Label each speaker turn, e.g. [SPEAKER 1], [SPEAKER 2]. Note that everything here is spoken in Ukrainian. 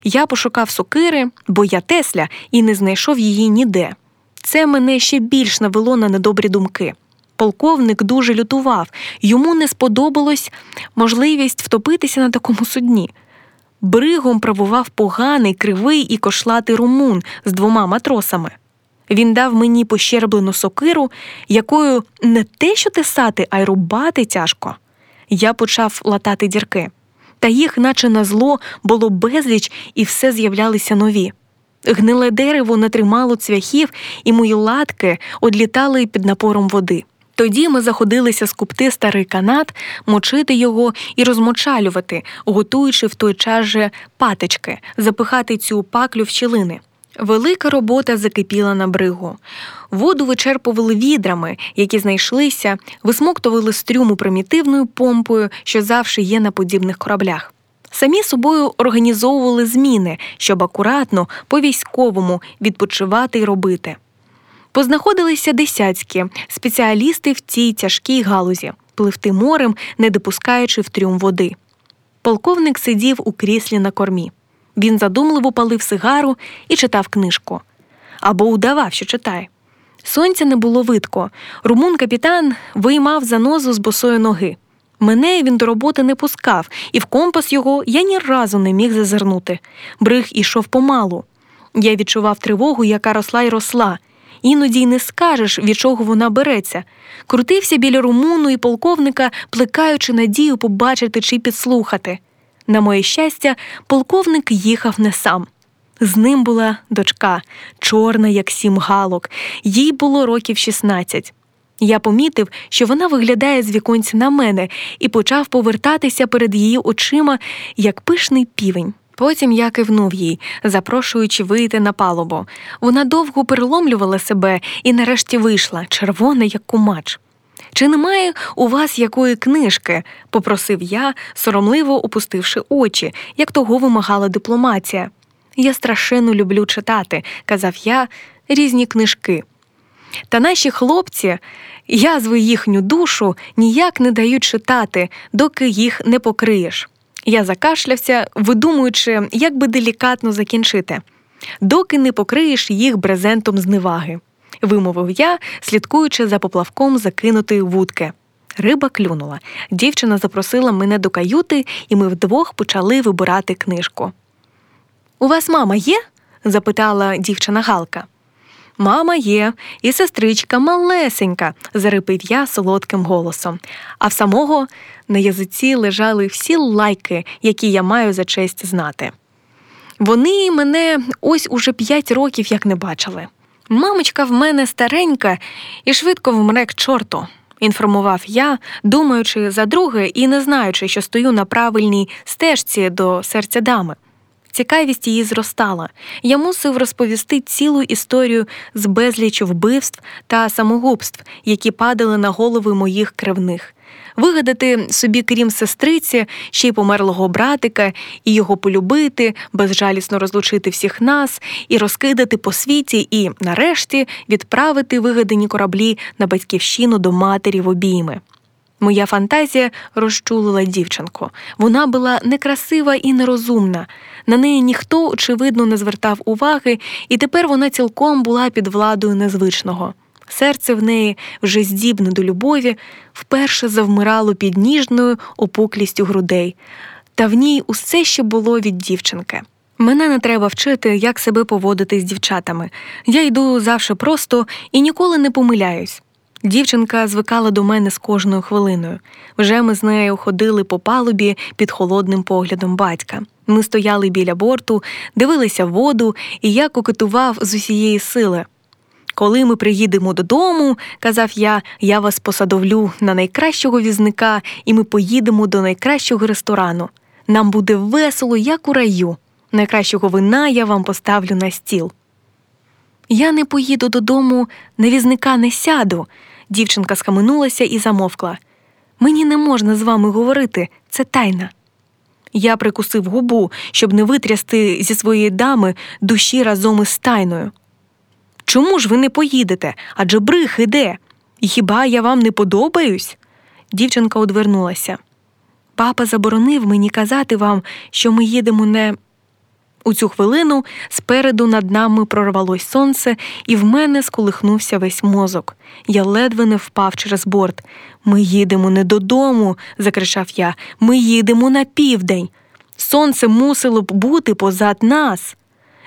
[SPEAKER 1] Я пошукав сокири, бо я Тесля, і не знайшов її ніде. Це мене ще більш навело на недобрі думки. Полковник дуже лютував, йому не сподобалась можливість втопитися на такому судні. Бригом правував поганий, кривий і кошлатий румун з 2 матросами. Він дав мені пощерблену сокиру, якою не те що тесати, а й рубати тяжко. Я почав латати дірки. Та їх, наче назло, було безліч, і все з'являлися нові. Гниле дерево не тримало цвяхів, і мої латки одлітали під напором води. Тоді ми заходилися скупти старий канат, мочити його і розмочалювати, готуючи в той час же патички, запихати цю паклю в щілини. Велика робота закипіла на бригу. Воду вичерпували відрами, які знайшлися, висмоктували з трюму примітивною помпою, що завжди є на подібних кораблях. Самі собою організовували зміни, щоб акуратно, по-військовому відпочивати й робити. Познаходилися десятські спеціалісти в цій тяжкій галузі, пливти морем, не допускаючи в трюм води. Полковник сидів у кріслі на кормі. Він задумливо палив сигару і читав книжку. Або удавав, що читає. Сонця не було видко. Румун-капітан виймав занозу з босої ноги. Мене він до роботи не пускав, і в компас його я ні разу не міг зазирнути. Бриг ішов помалу. Я відчував тривогу, яка росла й росла. Іноді й не скажеш, від чого вона береться. Крутився біля румуну і полковника, плекаючи надію побачити чи підслухати. На моє щастя, полковник їхав не сам. З ним була дочка, чорна, як 7 галок. Їй було років 16. Я помітив, що вона виглядає з віконця на мене і почав повертатися перед її очима, як пишний півень. Потім я кивнув їй, запрошуючи вийти на палубу. Вона довго переломлювала себе і нарешті вийшла, червона, як кумач. «Чи немає у вас якої книжки?» – попросив я, соромливо опустивши очі, як того вимагала дипломатія. «Я страшенно люблю читати», – казав я, – «різні книжки». Та наші хлопці, язви їхню душу, ніяк не дають читати, доки їх не покриєш. Я закашлявся, видумуючи, як би делікатно закінчити. «Доки не покриєш їх брезентом зневаги», – вимовив я, слідкуючи за поплавком закинутої вудки. Риба клюнула. Дівчина запросила мене до каюти, і ми вдвох почали вибирати книжку. «У вас мама є?» – запитала дівчина Галка. «Мама є, і сестричка малесенька», – зарипив я солодким голосом. А в самого на язиці лежали всі лайки, які я маю за честь знати. Вони мене ось уже 5 років як не бачили. «Мамочка в мене старенька і швидко вмре к чорту», – інформував я, думаючи за друге і не знаючи, що стою на правильній стежці до серця дами. Цікавість її зростала. Я мусив розповісти цілу історію з безліч вбивств та самогубств, які падали на голови моїх кривних. Вигадати собі, крім сестриці, ще й померлого братика, і його полюбити, безжалісно розлучити всіх нас, і розкидати по світі, і, нарешті, відправити вигадані кораблі на батьківщину до матері в обійми. Моя фантазія розчулила дівчинку. Вона була некрасива і нерозумна. На неї ніхто, очевидно, не звертав уваги, і тепер вона цілком була під владою незвичного. Серце в неї, вже здібне до любові, вперше завмирало під ніжною опуклістю грудей. Та в ній усе ще було від дівчинки. Мене не треба вчити, як себе поводити з дівчатами. Я йду завжди просто і ніколи не помиляюсь. Дівчинка звикала до мене з кожною хвилиною. Вже ми з нею ходили по палубі під холодним поглядом батька. Ми стояли біля борту, дивилися в воду, і я кокетував з усієї сили. «Коли ми приїдемо додому, – казав я вас посадовлю на найкращого візника, і ми поїдемо до найкращого ресторану. Нам буде весело, як у раю. Найкращого вина я вам поставлю на стіл». «Я не поїду додому, на візника не сяду», – дівчинка схаменулася і замовкла. «Мені не можна з вами говорити, це тайна». Я прикусив губу, щоб не витрясти зі своєї дами душі разом із тайною. «Чому ж ви не поїдете? Адже бриг іде. І хіба я вам не подобаюсь?» Дівчинка одвернулася. «Папа заборонив мені казати вам, що ми їдемо У цю хвилину спереду над нами прорвалось сонце, і в мене сколихнувся весь мозок. Я ледве не впав через борт. «Ми їдемо не додому!» – закричав я. «Ми їдемо на південь! Сонце мусило б бути позад нас!»